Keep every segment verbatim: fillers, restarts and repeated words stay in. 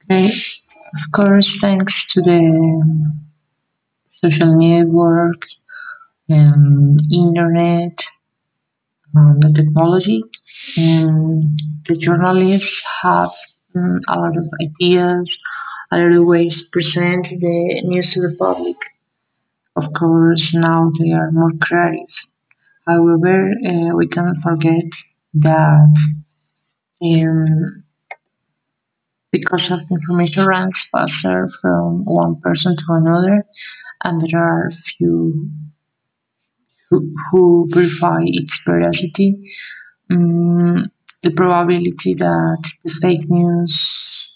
Okay, of course, thanks to the social network and internet, um, the technology, and the journalists have um, a lot of ideas, a lot of ways to present the news to the public. Of course, now they are more creative. However, uh, we cannot forget that um, because of information runs faster from one person to another, and there are few who, who verify its veracity, mm, the probability that the fake news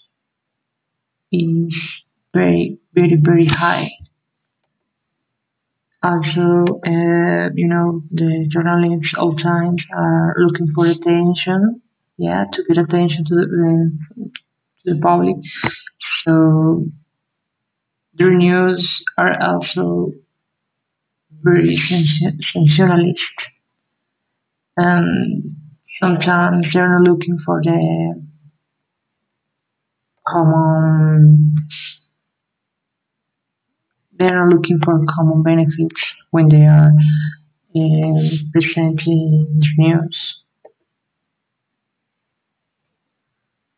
is very, very, very high. Also, uh, you know, the journalists all times are looking for attention, yeah, to get attention to the, uh, to the public. So their news are also very sens- sensationalist, and sometimes they're not looking for the common. They're not looking for common benefits when they are uh, presenting the news.